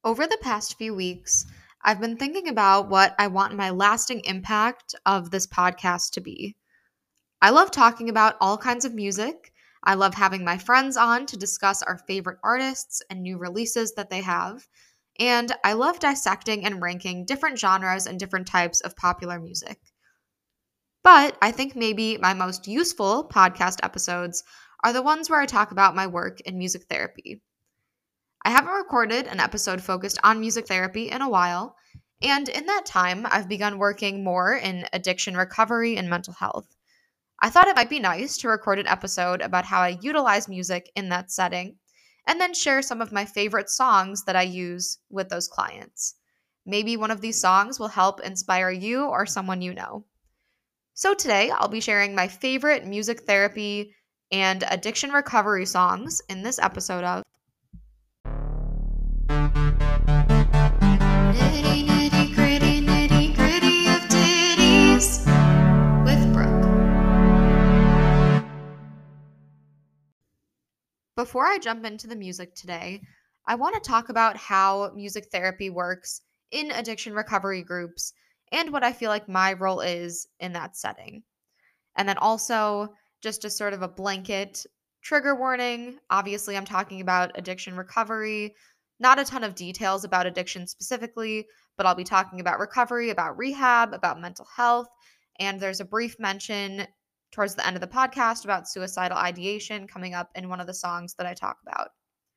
Over the past few weeks, I've been thinking about what I want my lasting impact of this podcast to be. I love talking about all kinds of music. I love having my friends on to discuss our favorite artists and new releases that they have. And I love dissecting and ranking different genres and different types of popular music. But I think maybe my most useful podcast episodes are the ones where I talk about my work in music therapy. I haven't recorded an episode focused on music therapy in a while, and in that time, I've begun working more in addiction recovery and mental health. I thought it might be nice to record an episode about how I utilize music in that setting, and then share some of my favorite songs that I use with those clients. Maybe one of these songs will help inspire you or someone you know. So today, I'll be sharing my favorite music therapy and addiction recovery songs in this episode of Nitty gritty of ditties with Brooke. Before I jump into the music today, I want to talk about how music therapy works in addiction recovery groups and what I feel like my role is in that setting. And then also, just as sort of a blanket trigger warning, obviously, I'm talking about addiction recovery, not a ton of details about addiction specifically, but I'll be talking about recovery, about rehab, about mental health. And there's a brief mention towards the end of the podcast about suicidal ideation coming up in one of the songs that I talk about.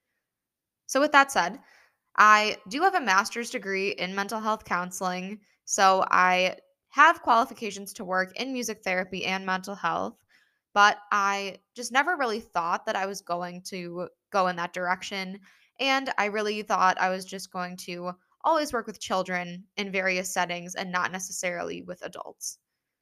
So, with that said, I do have a master's degree in mental health counseling, so I have qualifications to work in music therapy and mental health, but I just never really thought that I was going to go in that direction. And I really thought I was just going to always work with children in various settings and not necessarily with adults.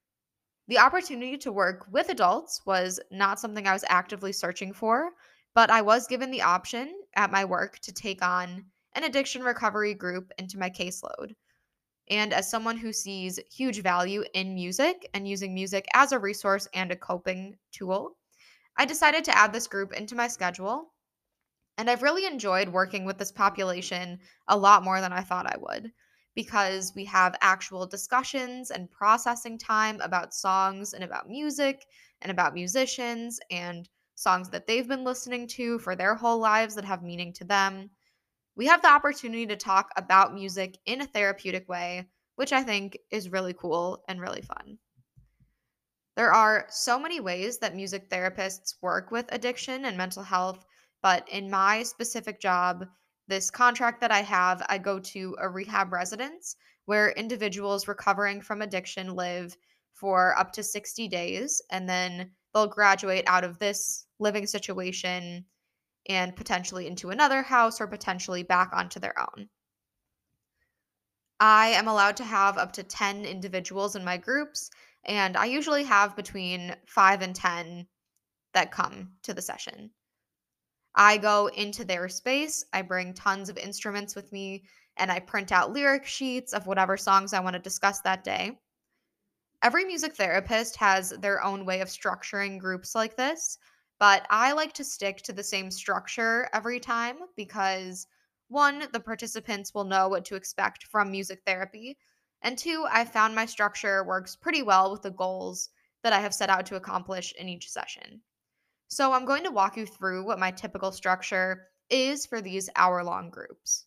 The opportunity to work with adults was not something I was actively searching for, but I was given the option at my work to take on an addiction recovery group into my caseload. And as someone who sees huge value in music and using music as a resource and a coping tool, I decided to add this group into my schedule. And I've really enjoyed working with this population a lot more than I thought I would because we have actual discussions and processing time about songs and about music and about musicians and songs that they've been listening to for their whole lives that have meaning to them. We have the opportunity to talk about music in a therapeutic way, which I think is really cool and really fun. There are so many ways that music therapists work with addiction and mental health, but in my specific job, this contract that I have, I go to a rehab residence where individuals recovering from addiction live for up to 60 days, and then they'll graduate out of this living situation and potentially into another house or potentially back onto their own. I am allowed to have up to 10 individuals in my groups, and I usually have between 5 and 10 that come to the session. I go into their space, I bring tons of instruments with me, and I print out lyric sheets of whatever songs I want to discuss that day. Every music therapist has their own way of structuring groups like this, but I like to stick to the same structure every time because one, the participants will know what to expect from music therapy, and two, I found my structure works pretty well with the goals that I have set out to accomplish in each session. So I'm going to walk you through what my typical structure is for these hour-long groups.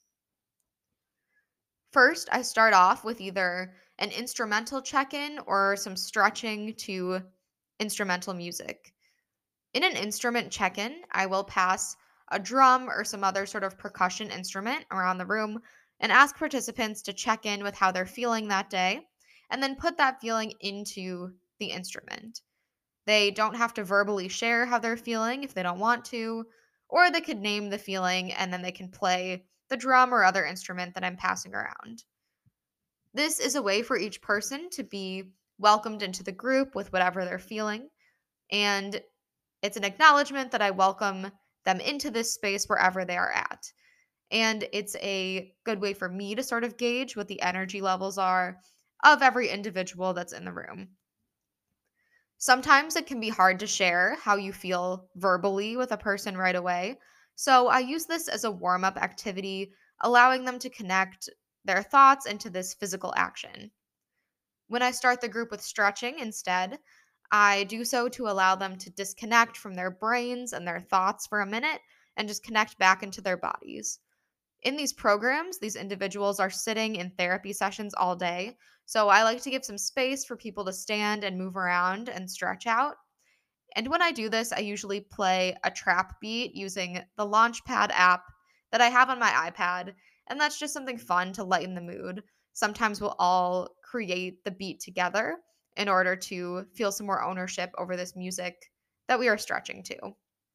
First, I start off with either an instrumental check in or some stretching to instrumental music. In an instrument check in, I will pass a drum or some other sort of percussion instrument around the room and ask participants to check in with how they're feeling that day and then put that feeling into the instrument. They don't have to verbally share how they're feeling if they don't want to, or they could name the feeling and then they can play the drum or other instrument that I'm passing around. This is a way for each person to be welcomed into the group with whatever they're feeling, and it's an acknowledgement that I welcome them into this space wherever they are at. And it's a good way for me to sort of gauge what the energy levels are of every individual that's in the room. Sometimes it can be hard to share how you feel verbally with a person right away. So I use this as a warm up activity allowing them to connect their thoughts into this physical action. When I start the group with stretching instead, I do so to allow them to disconnect from their brains and their thoughts for a minute and just connect back into their bodies. In these programs, these individuals are sitting in therapy sessions all day, so I like to give some space for people to stand and move around and stretch out. And when I do this, I usually play a trap beat using the Launchpad app that I have on my iPad, and that's just something fun to lighten the mood. Sometimes we'll all create the beat together in order to feel some more ownership over this music that we are stretching to.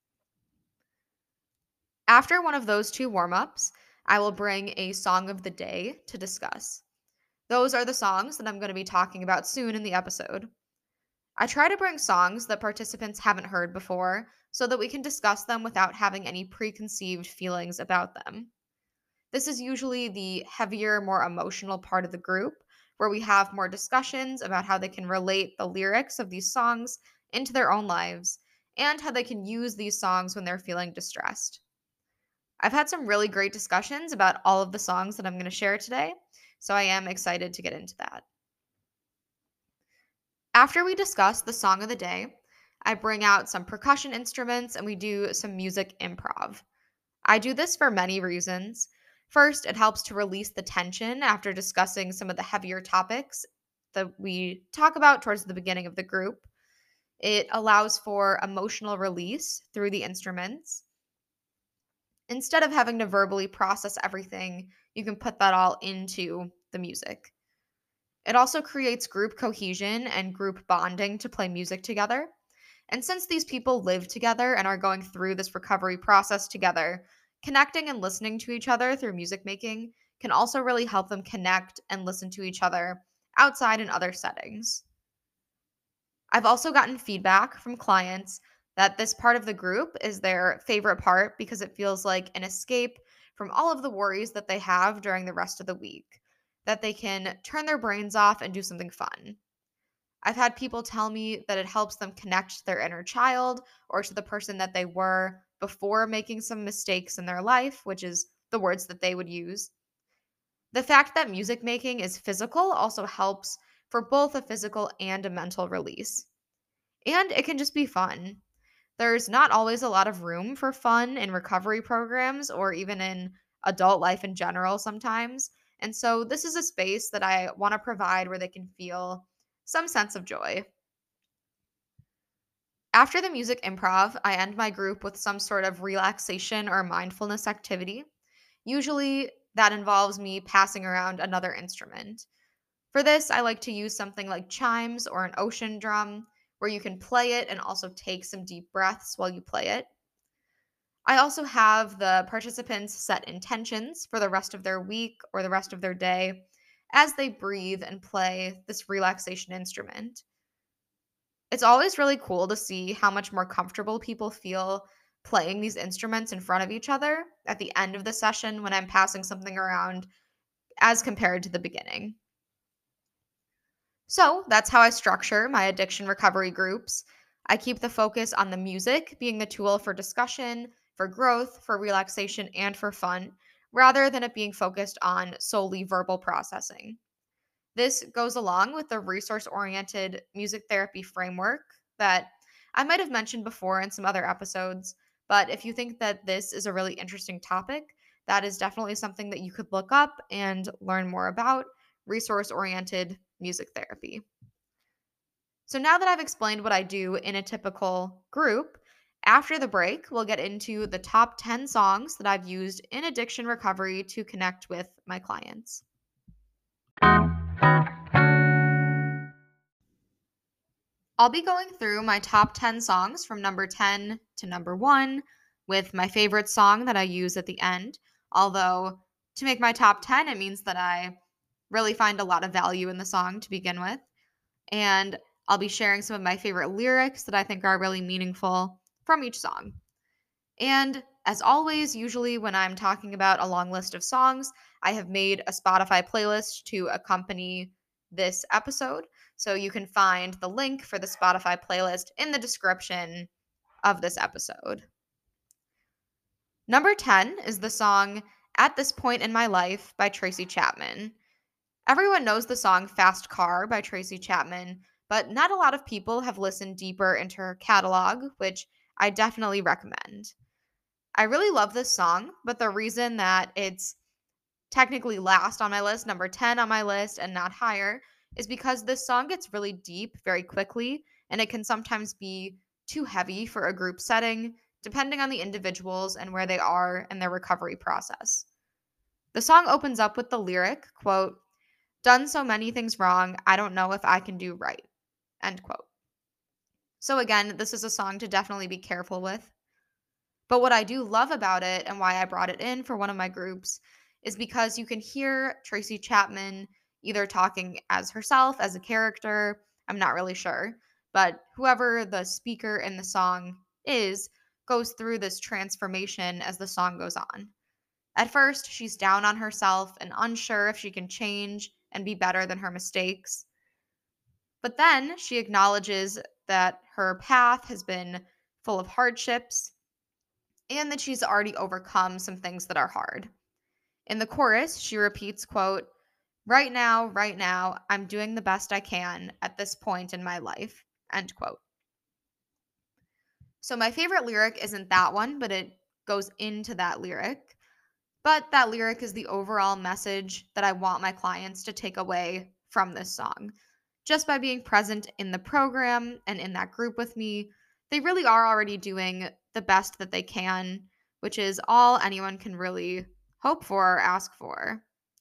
After one of those two warm ups, I will bring a song of the day to discuss. Those are the songs that I'm going to be talking about soon in the episode. I try to bring songs that participants haven't heard before so that we can discuss them without having any preconceived feelings about them. This is usually the heavier, more emotional part of the group, where we have more discussions about how they can relate the lyrics of these songs into their own lives and how they can use these songs when they're feeling distressed. I've had some really great discussions about all of the songs that I'm going to share today, so I am excited to get into that. After we discuss the song of the day, I bring out some percussion instruments and we do some music improv. I do this for many reasons. First, it helps to release the tension after discussing some of the heavier topics that we talk about towards the beginning of the group. It allows for emotional release through the instruments. Instead of having to verbally process everything, you can put that all into the music. It also creates group cohesion and group bonding to play music together. And since these people live together and are going through this recovery process together, connecting and listening to each other through music making can also really help them connect and listen to each other outside in other settings. I've also gotten feedback from clients that this part of the group is their favorite part because it feels like an escape from all of the worries that they have during the rest of the week, that they can turn their brains off and do something fun. I've had people tell me that it helps them connect to their inner child or to the person that they were before making some mistakes in their life, which is the words that they would use. The fact that music making is physical also helps for both a physical and a mental release. And it can just be fun. There's not always a lot of room for fun in recovery programs or even in adult life in general sometimes. And so this is a space that I want to provide where they can feel some sense of joy. After the music improv, I end my group with some sort of relaxation or mindfulness activity. Usually that involves me passing around another instrument. For this, I like to use something like chimes or an ocean drum, where you can play it and also take some deep breaths while you play it. I also have the participants set intentions for the rest of their week or the rest of their day as they breathe and play this relaxation instrument. It's always really cool to see how much more comfortable people feel playing these instruments in front of each other at the end of the session when I'm passing something around as compared to the beginning. So that's how I structure my addiction recovery groups. I keep the focus on the music being the tool for discussion, for growth, for relaxation, and for fun, rather than it being focused on solely verbal processing. This goes along with the resource oriented music therapy framework that I might have mentioned before in some other episodes. But if you think that this is a really interesting topic, that is definitely something that you could look up and learn more about resource oriented music therapy. So now that I've explained what I do in a typical group, after the break, we'll get into the top 10 songs that I've used in addiction recovery to connect with my clients. I'll be going through my top 10 songs from number 10 to number 1 with my favorite song that I use at the end. Although, to make my top 10, it means that I really find a lot of value in the song to begin with. And I'll be sharing some of my favorite lyrics that I think are really meaningful from each song. And as always, usually when I'm talking about a long list of songs, I have made a Spotify playlist to accompany this episode. So you can find the link for the Spotify playlist in the description of this episode. Number 10 is the song At This Point in My Life by Tracy Chapman. Everyone knows the song Fast Car by Tracy Chapman, but not a lot of people have listened deeper into her catalog, which I definitely recommend. I really love this song, but the reason that it's technically last on my list, number 10 on my list, and not higher, is because this song gets really deep very quickly, and it can sometimes be too heavy for a group setting, depending on the individuals and where they are in their recovery process. The song opens up with the lyric, quote, "Done so many things wrong, I don't know if I can do right," end quote. So again, this is a song to definitely be careful with. But what I do love about it and why I brought it in for one of my groups is because you can hear Tracy Chapman either talking as herself, as a character, I'm not really sure, but whoever the speaker in the song is goes through this transformation as the song goes on. At first, she's down on herself and unsure if she can change and be better than her mistakes. But then she acknowledges that her path has been full of hardships and that she's already overcome some things that are hard. In the chorus, she repeats, quote, right now, I'm doing the best I can at this point in my life," end quote. So my favorite lyric isn't that one, but it goes into that lyric. But that lyric is the overall message that I want my clients to take away from this song. Just by being present in the program and in that group with me, they really are already doing the best that they can, which is all anyone can really hope for or ask for.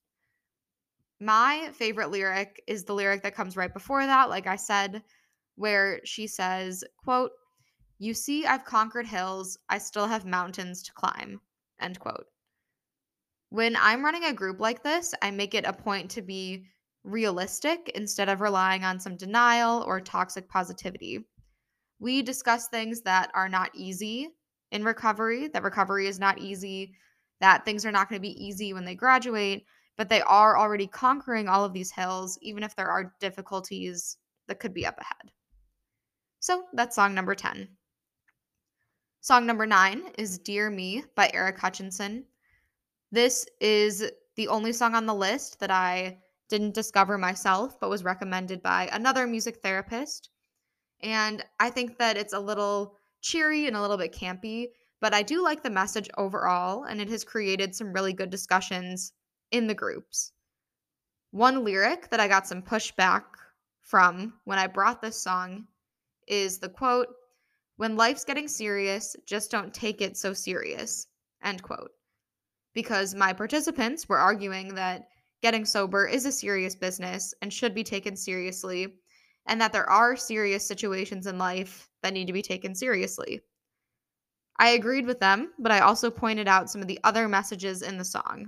My favorite lyric is the lyric that comes right before that, like I said, where she says, quote, "You see, I've conquered hills, I still have mountains to climb," end quote. When I'm running a group like this, I make it a point to be realistic instead of relying on some denial or toxic positivity. We discuss things that are not easy in recovery, that recovery is not easy, that things are not going to be easy when they graduate, but they are already conquering all of these hills, even if there are difficulties that could be up ahead. So that's song number 10. Song number 9 is Dear Me by Eric Hutchinson. This is the only song on the list that I didn't discover myself, but was recommended by another music therapist. And I think that it's a little cheery and a little bit campy, but I do like the message overall, and it has created some really good discussions in the groups. One lyric that I got some pushback from when I brought this song is the quote, "When life's getting serious, just don't take it so serious," end quote. Because my participants were arguing that getting sober is a serious business and should be taken seriously, and that there are serious situations in life that need to be taken seriously. I agreed with them, but I also pointed out some of the other messages in the song.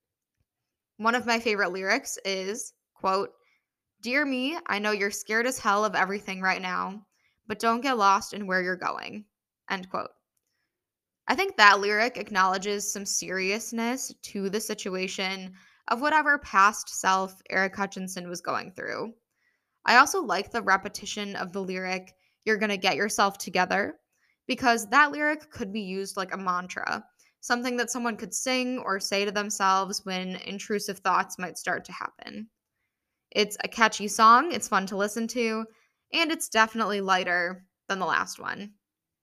One of my favorite lyrics is, quote, "Dear me, I know you're scared as hell of everything right now, but don't get lost in where you're going," end quote. I think that lyric acknowledges some seriousness to the situation of whatever past self Eric Hutchinson was going through. I also like the repetition of the lyric, "You're gonna get yourself together," because that lyric could be used like a mantra, something that someone could sing or say to themselves when intrusive thoughts might start to happen. It's a catchy song, it's fun to listen to, and it's definitely lighter than the last one.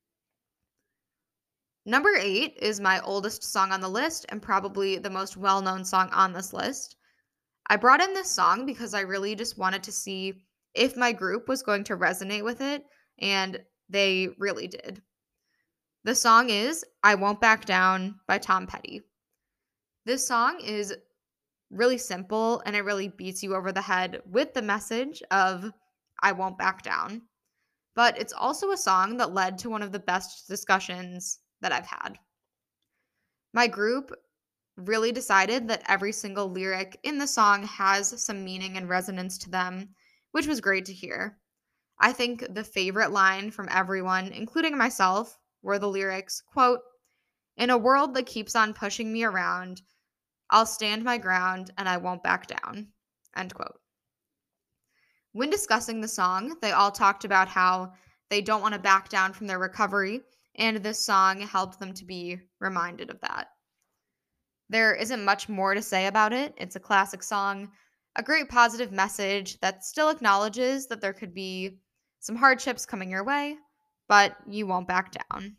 Number 8 is my oldest song on the list and probably the most well known song on this list. I brought in this song because I really just wanted to see if my group was going to resonate with it, and they really did. The song is "I Won't Back Down" by Tom Petty. This song is really simple and it really beats you over the head with the message of "I won't back down." But it's also a song that led to one of the best discussions that I've had. My group really decided that every single lyric in the song has some meaning and resonance to them, which was great to hear. I think the favorite line from everyone, including myself, were the lyrics, quote, "In a world that keeps on pushing me around, I'll stand my ground and I won't back down," end quote. When discussing the song, they all talked about how they don't want to back down from their recovery, and this song helped them to be reminded of that. There isn't much more to say about it. It's a classic song, a great positive message that still acknowledges that there could be some hardships coming your way, but you won't back down.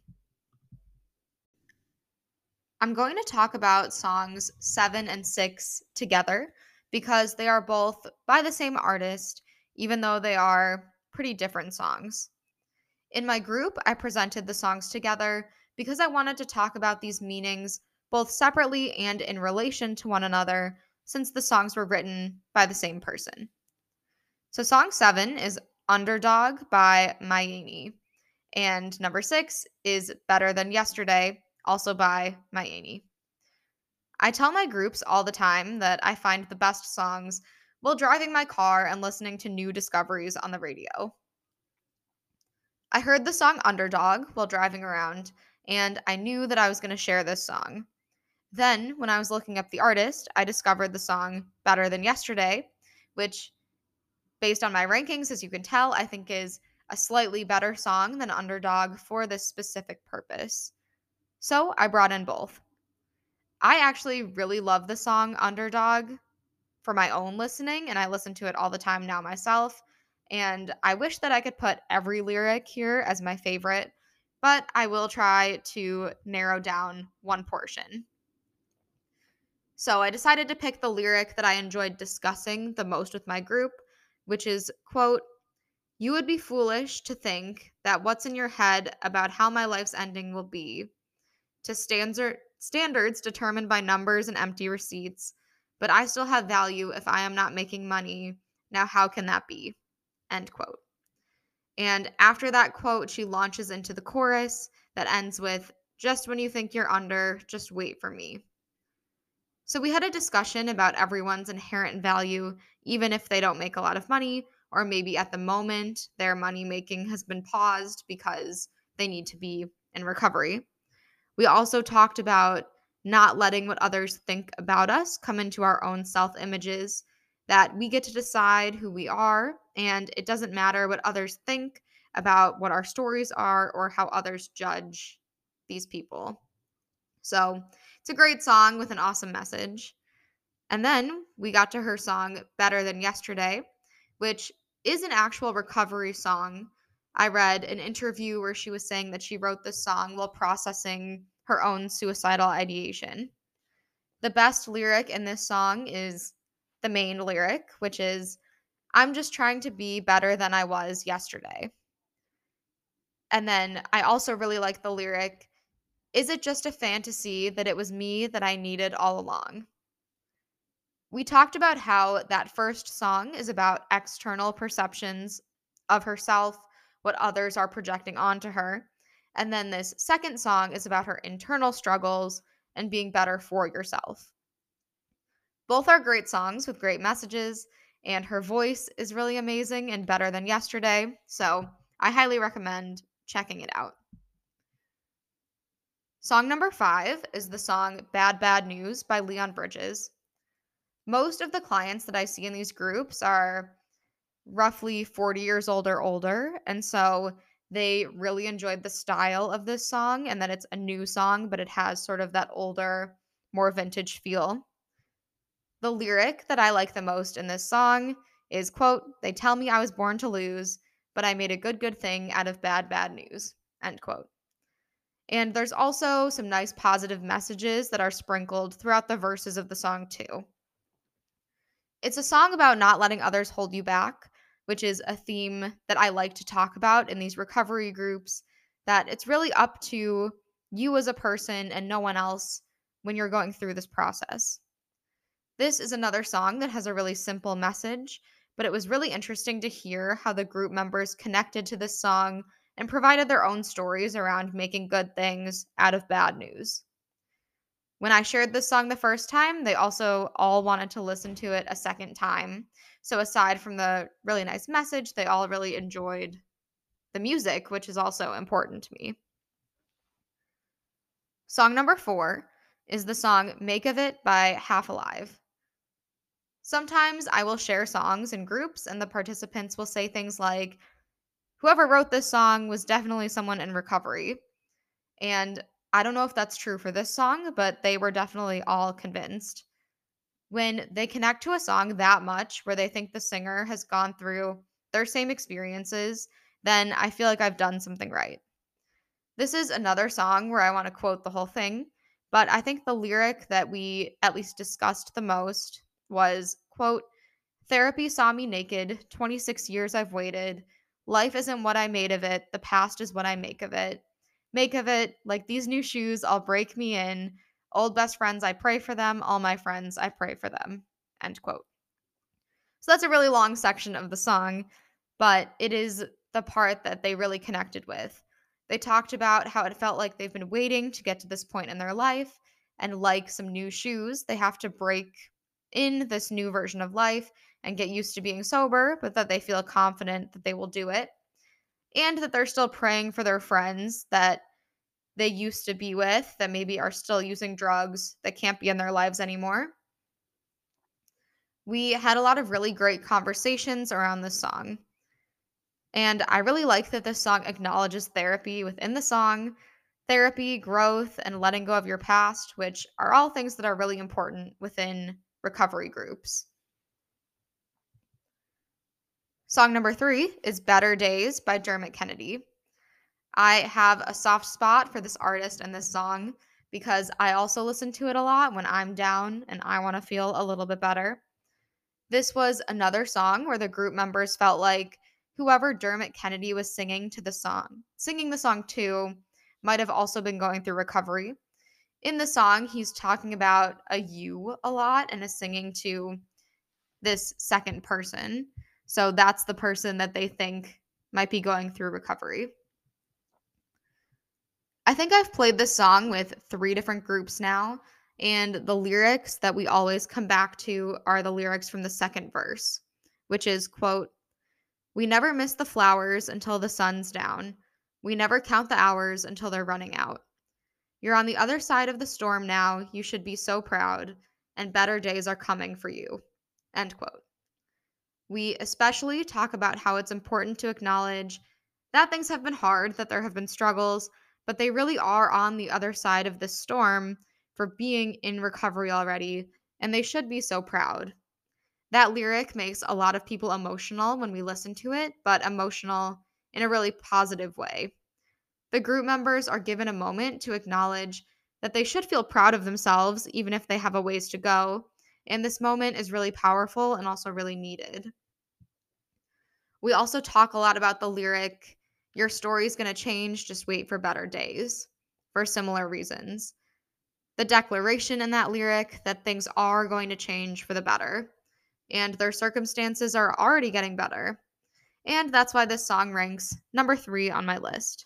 I'm going to talk about songs 7 and 6 together because they are both by the same artist, even though they are pretty different songs. In my group, I presented the songs together because I wanted to talk about these meanings both separately and in relation to one another, since the songs were written by the same person. So, song 7 is Underdog by Mayeni, and number 6 is Better Than Yesterday, also by Mayeni. I tell my groups all the time that I find the best songs while driving my car and listening to new discoveries on the radio. I heard the song Underdog while driving around, and I knew that I was going to share this song. Then, when I was looking up the artist, I discovered the song Better Than Yesterday, which, based on my rankings, as you can tell, I think is a slightly better song than Underdog for this specific purpose. So I brought in both. I actually really love the song Underdog for my own listening, and I listen to it all the time now myself. And I wish that I could put every lyric here as my favorite, but I will try to narrow down one portion. So I decided to pick the lyric that I enjoyed discussing the most with my group, which is, quote, "You would be foolish to think that what's in your head about how my life's ending will be to standards determined by numbers and empty receipts, but I still have value if I am not making money. Now, how can that be?" End quote. And after that quote, she launches into the chorus that ends with, "Just when you think you're under, just wait for me." So we had a discussion about everyone's inherent value, even if they don't make a lot of money, or maybe at the moment their money making has been paused because they need to be in recovery. We also talked about not letting what others think about us come into our own self images, that we get to decide who we are, and it doesn't matter what others think about what our stories are or how others judge these people. So it's a great song with an awesome message. And then we got to her song Better Than Yesterday, which is an actual recovery song. I read an interview where she was saying that she wrote this song while processing her own suicidal ideation. The best lyric in this song is the main lyric, which is, "I'm just trying to be better than I was yesterday." And then I also really like the lyric, "Is it just a fantasy that it was me that I needed all along?" We talked about how that first song is about external perceptions of herself, what others are projecting onto her. And then this second song is about her internal struggles and being better for yourself. Both are great songs with great messages, and her voice is really amazing and better than yesterday. So I highly recommend checking it out. Song number 5 is the song Bad Bad News by Leon Bridges. Most of the clients that I see in these groups are roughly 40 years old or older. And so they really enjoyed the style of this song and that it's a new song, but it has sort of that older, more vintage feel. The lyric that I like the most in this song is, quote, "They tell me I was born to lose, but I made a good thing out of bad, bad news." End quote. And there's also some nice positive messages that are sprinkled throughout the verses of the song, too. It's a song about not letting others hold you back, which is a theme that I like to talk about in these recovery groups, that it's really up to you as a person and no one else when you're going through this process. This is another song that has a really simple message, but it was really interesting to hear how the group members connected to this song and provided their own stories around making good things out of bad news. When I shared this song the first time, they also all wanted to listen to it a second time. So aside from the really nice message, they all really enjoyed the music, which is also important to me. Song number 4 is the song Make of It by Half Alive. Sometimes I will share songs in groups, and the participants will say things like, "Whoever wrote this song was definitely someone in recovery." And I don't know if that's true for this song, but they were definitely all convinced. When they connect to a song that much, where they think the singer has gone through their same experiences, then I feel like I've done something right. This is another song where I want to quote the whole thing, but I think the lyric that we at least discussed the most was, quote, "Therapy saw me naked, 26 years I've waited. Life isn't what I made of it, the past is what I make of it. Make of it, like these new shoes, I'll break me in. Old best friends, I pray for them. All my friends, I pray for them." End quote. So that's a really long section of the song, but it is the part that they really connected with. They talked about how it felt like they've been waiting to get to this point in their life, and like some new shoes, they have to break in this new version of life and get used to being sober, but that they feel confident that they will do it, and that they're still praying for their friends that they used to be with that maybe are still using drugs that can't be in their lives anymore. We had a lot of really great conversations around this song. And I really like that this song acknowledges therapy within the song, therapy, growth, and letting go of your past, which are all things that are really important within recovery groups. Song number 3 is Better Days by Dermot Kennedy. I have a soft spot for this artist and this song because I also listen to it a lot when I'm down and I want to feel a little bit better. This was another song where the group members felt like whoever Dermot Kennedy was singing the song to, might have also been going through recovery. In the song, he's talking about a you a lot and is singing to this second person. So that's the person that they think might be going through recovery. I think I've played this song with 3 different groups now, and the lyrics that we always come back to are the lyrics from the second verse, which is, quote, "We never miss the flowers until the sun's down. We never count the hours until they're running out. You're on the other side of the storm now. You should be so proud, and better days are coming for you." End quote. We especially talk about how it's important to acknowledge that things have been hard, that there have been struggles, but they really are on the other side of this storm for being in recovery already, and they should be so proud. That lyric makes a lot of people emotional when we listen to it, but emotional in a really positive way. The group members are given a moment to acknowledge that they should feel proud of themselves, even if they have a ways to go. And this moment is really powerful and also really needed. We also talk a lot about the lyric, "Your story's gonna change, just wait for better days," for similar reasons. The declaration in that lyric that things are going to change for the better, and their circumstances are already getting better. And that's why this song ranks number 3 on my list.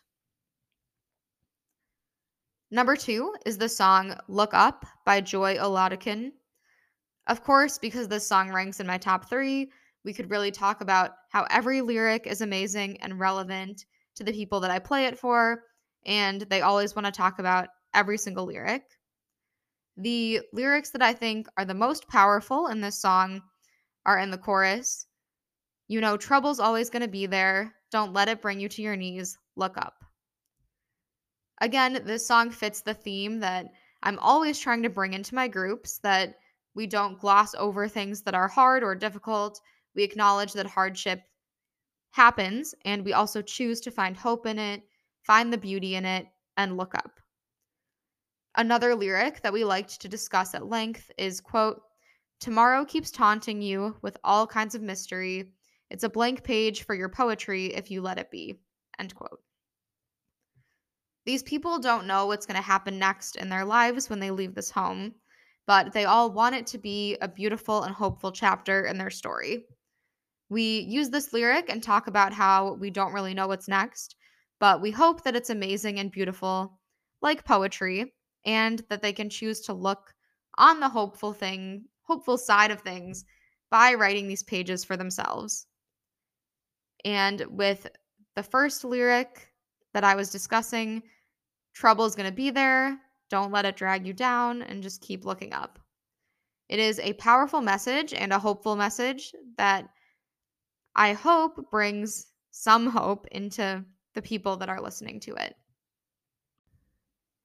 Number 2 is the song Look Up by Joy Oladikin. Of course, because this song ranks in my top 3, we could really talk about how every lyric is amazing and relevant to the people that I play it for, and they always want to talk about every single lyric. The lyrics that I think are the most powerful in this song are in the chorus. "You know, trouble's always going to be there. Don't let it bring you to your knees. Look up." Again, this song fits the theme that I'm always trying to bring into my groups, that we don't gloss over things that are hard or difficult. We acknowledge that hardship happens, and we also choose to find hope in it, find the beauty in it, and look up. Another lyric that we liked to discuss at length is, quote, "Tomorrow keeps taunting you with all kinds of mystery. It's a blank page for your poetry if you let it be." End quote. These people don't know what's going to happen next in their lives when they leave this home, but they all want it to be a beautiful and hopeful chapter in their story. We use this lyric and talk about how we don't really know what's next, but we hope that it's amazing and beautiful, like poetry, and that they can choose to look on the hopeful side of things by writing these pages for themselves. And with the first lyric that I was discussing, trouble's going to be there. Don't let it drag you down and just keep looking up. It is a powerful message and a hopeful message that I hope brings some hope into the people that are listening to it.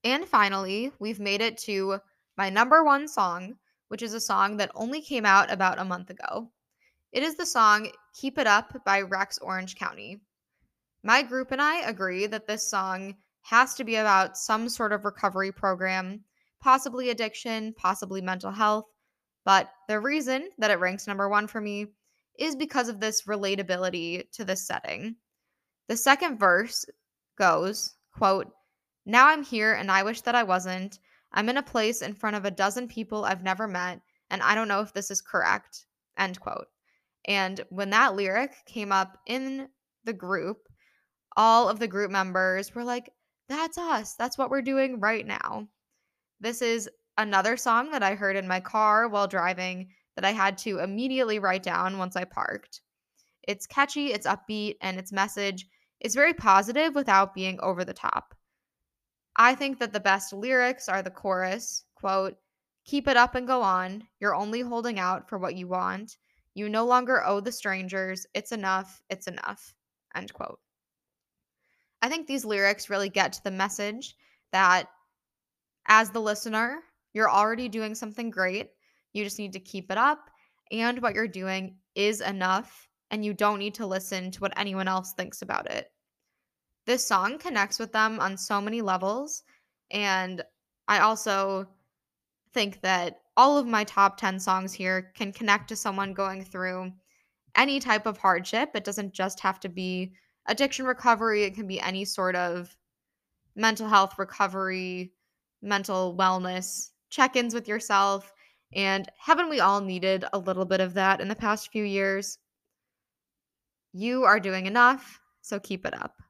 And finally, we've made it to my number one song, which is a song that only came out about a month ago. It is the song Keep It Up by Rex Orange County. My group and I agree that this song has to be about some sort of recovery program, possibly addiction, possibly mental health. But the reason that it ranks number one for me is because of this relatability to this setting. The second verse goes, quote, "Now I'm here and I wish that I wasn't. I'm in a place in front of a dozen people I've never met, and I don't know if this is correct." End quote. And when that lyric came up in the group, all of the group members were like, "That's us. That's what we're doing right now." This is another song that I heard in my car while driving that I had to immediately write down once I parked. It's catchy, it's upbeat, and its message is very positive without being over the top. I think that the best lyrics are the chorus, quote, "Keep it up and go on. You're only holding out for what you want. You no longer owe the strangers. It's enough. It's enough." End quote. I think these lyrics really get to the message that as the listener, you're already doing something great. You just need to keep it up. And what you're doing is enough. And you don't need to listen to what anyone else thinks about it. This song connects with them on so many levels. And I also think that all of my top 10 songs here can connect to someone going through any type of hardship. It doesn't just have to be addiction recovery, it can be any sort of mental health recovery, mental wellness, check ins with yourself. And haven't we all needed a little bit of that in the past few years? You are doing enough, so keep it up.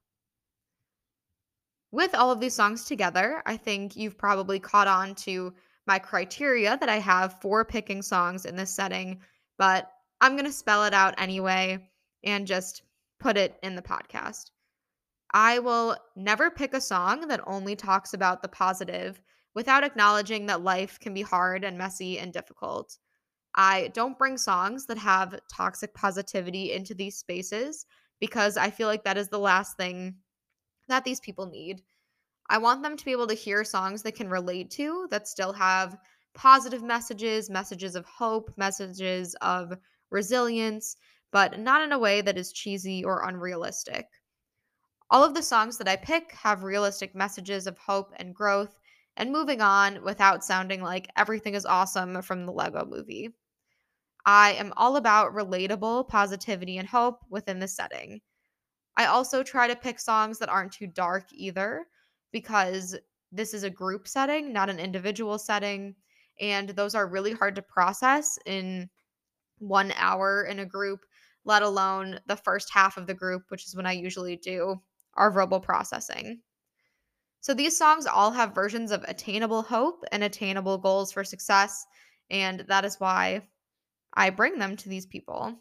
With all of these songs together, I think you've probably caught on to my criteria that I have for picking songs in this setting, but I'm going to spell it out anyway and just put it in the podcast. I will never pick a song that only talks about the positive without acknowledging that life can be hard and messy and difficult. I don't bring songs that have toxic positivity into these spaces because I feel like that is the last thing that these people need. I want them to be able to hear songs they can relate to that still have positive messages, messages of hope, messages of resilience, but not in a way that is cheesy or unrealistic. All of the songs that I pick have realistic messages of hope and growth and moving on without sounding like everything is awesome from the Lego movie. I am all about relatable positivity and hope within the setting. I also try to pick songs that aren't too dark either because this is a group setting, not an individual setting. And those are really hard to process in 1 hour in a group, let alone the first half of the group, which is when I usually do our verbal processing. So these songs all have versions of attainable hope and attainable goals for success. And that is why I bring them to these people.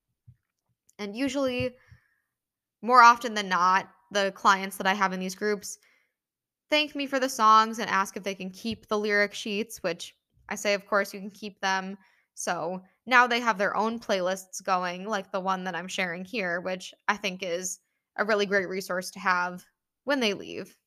And usually, more often than not, the clients that I have in these groups thank me for the songs and ask if they can keep the lyric sheets, which I say, of course, you can keep them. So now they have their own playlists going, like the one that I'm sharing here, which I think is a really great resource to have when they leave.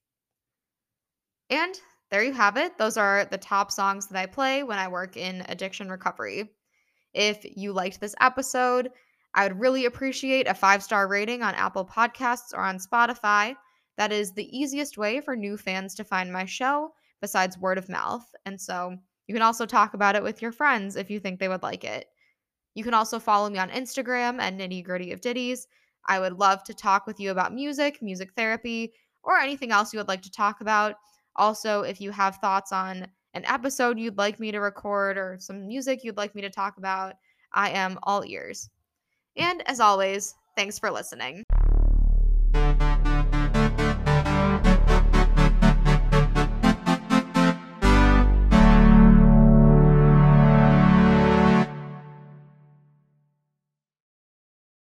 And there you have it. Those are the top songs that I play when I work in addiction recovery. If you liked this episode, I would really appreciate a 5-star rating on Apple Podcasts or on Spotify. That is the easiest way for new fans to find my show besides word of mouth. And so you can also talk about it with your friends if you think they would like it. You can also follow me on Instagram at Nitty Gritty of Ditties. I would love to talk with you about music, music therapy, or anything else you would like to talk about. Also, if you have thoughts on an episode you'd like me to record or some music you'd like me to talk about, I am all ears. And as always, thanks for listening.